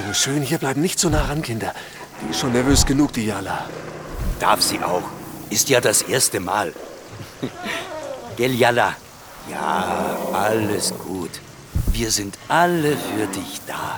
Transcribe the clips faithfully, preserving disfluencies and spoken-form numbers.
Schön hier bleiben, nicht so nah ran, Kinder. Die ist schon nervös genug, die Jala. Darf sie auch. Ist ja das erste Mal. Gell, Jala? Ja, alles gut. Wir sind alle für dich da.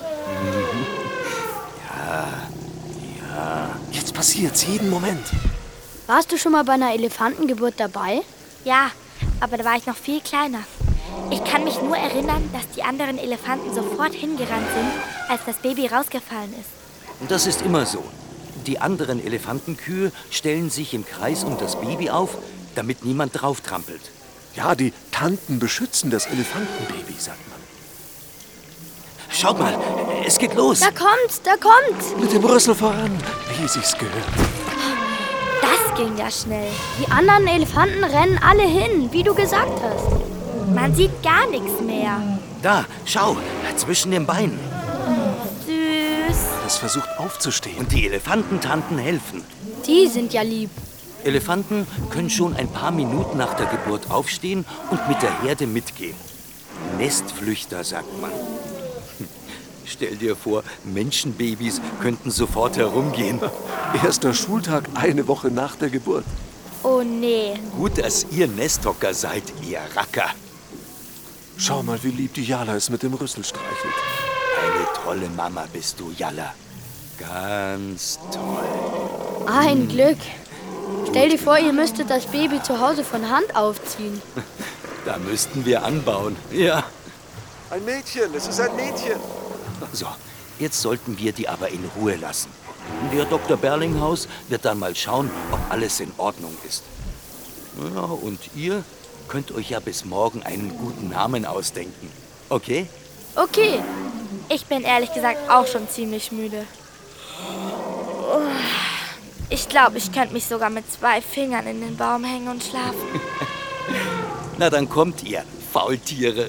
Ja, ja. Jetzt passiert's, jeden Moment. Warst du schon mal bei einer Elefantengeburt dabei? Ja, aber da war ich noch viel kleiner. Ich kann mich nur erinnern, dass die anderen Elefanten sofort hingerannt sind, als das Baby rausgefallen ist. Und das ist immer so. Die anderen Elefantenkühe stellen sich im Kreis um das Baby auf, damit niemand drauf trampelt. Ja, die Tanten beschützen das Elefantenbaby, sagt man. Schaut mal, es geht los. Da kommt's, da kommt's. Mit dem Rüssel voran, wie sich's gehört. Das ging ja schnell. Die anderen Elefanten rennen alle hin, wie du gesagt hast. Man sieht gar nichts mehr. Da, schau, zwischen den Beinen. Süß. Es versucht aufzustehen. Und die Elefantentanten helfen. Die sind ja lieb. Elefanten können schon ein paar Minuten nach der Geburt aufstehen und mit der Herde mitgehen. Nestflüchter, sagt man. Stell dir vor, Menschenbabys könnten sofort herumgehen. Erster Schultag, eine Woche nach der Geburt. Oh nee. Gut, dass ihr Nesthocker seid, ihr Racker. Schau mal, wie lieb die Jala es mit dem Rüssel streichelt. Eine tolle Mama bist du, Jalla. Ganz toll. Ein Glück. Stell dir vor, ihr müsstet das Baby zu Hause von Hand aufziehen. Da müssten wir anbauen, ja. Ein Mädchen, es ist ein Mädchen. So, jetzt sollten wir die aber in Ruhe lassen. Der Doktor Berlinghaus wird dann mal schauen, ob alles in Ordnung ist. Ja, und ihr könnt euch ja bis morgen einen guten Namen ausdenken. Okay? Okay. Ich bin ehrlich gesagt auch schon ziemlich müde. Oh, ich glaube, ich könnte mich sogar mit zwei Fingern in den Baum hängen und schlafen. Na, dann kommt ihr, Faultiere.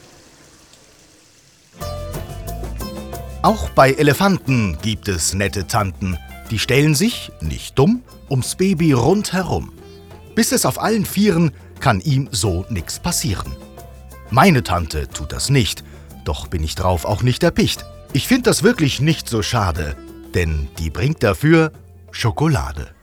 Auch bei Elefanten gibt es nette Tanten. Die stellen sich, nicht dumm, ums Baby rundherum. Bis es auf allen Vieren kann ihm so nix passieren. Meine Tante tut das nicht, doch bin ich drauf auch nicht erpicht. Ich find das wirklich nicht so schade, denn die bringt dafür Schokolade.